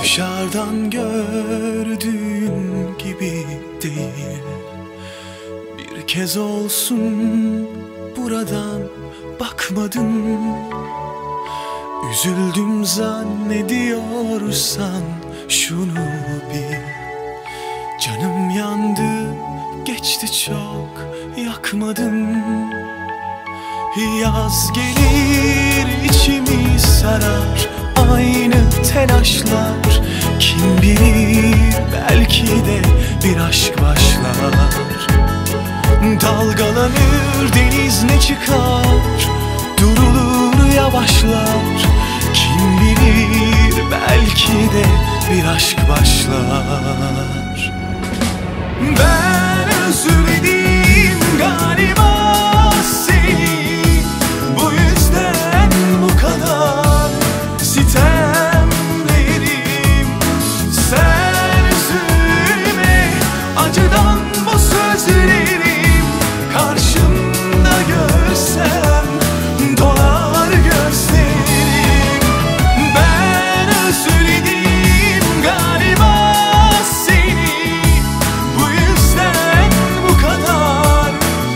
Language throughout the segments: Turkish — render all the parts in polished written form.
Dışarıdan gördüğün gibi değil. Bir kez olsun buradan bakmadın. Üzüldüm zannediyorsan şunu bil. Canım yandı, geçti çok, yakmadın. Yaz gelir, içimi sarar aynı telaşlar. Kim bilir, belki de bir aşk başlar. Dalgalanır deniz, ne çıkar, durulur yavaşlar. Kim bilir, belki de bir aşk başlar. Ben özledim galiba seni, bu yüzden bu kadar sitemlerim. Sen üzülme, acıdan bu sözlerim karşımda görsem dolar gözlerim. Ben özledim galiba seni, bu yüzden bu kadar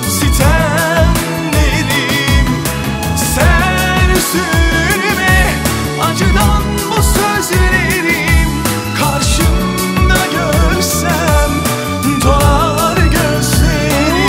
sitemlerim. Sen üzülme, acıdan bu sözlerim karşımda görsem dolar gözlerim.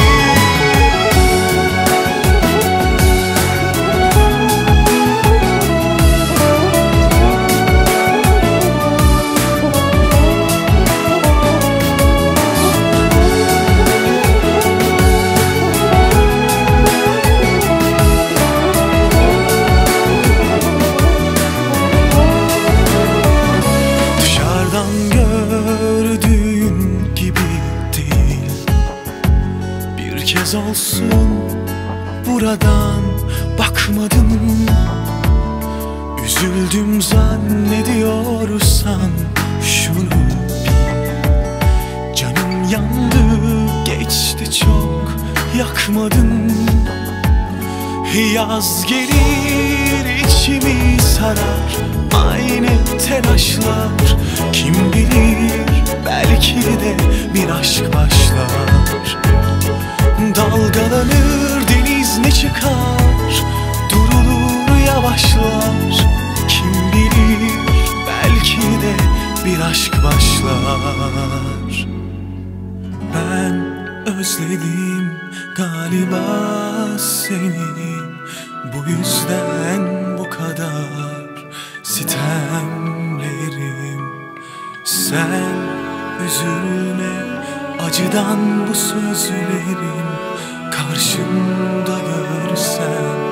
Dışarıdan gördüğün gibi değil. Bir kez olsun buradan bakmadın. Üzüldüm zannediyorsan şunu bil. Canım yandı, geçti çok, yakmadın. Yaz gelir, içimi sarar aynı telaşlar. Kim bilir, belki de bir aşk başlar. Dalgalanır deniz, ne çıkar, durulur yavaşlar. Kim bilir, belki de bir aşk başlar. Ben özledim galiba seni, bu yüzden bu kadar sitemlerim. Sen üzülme, acıdan bu sözlerim karşımda görsem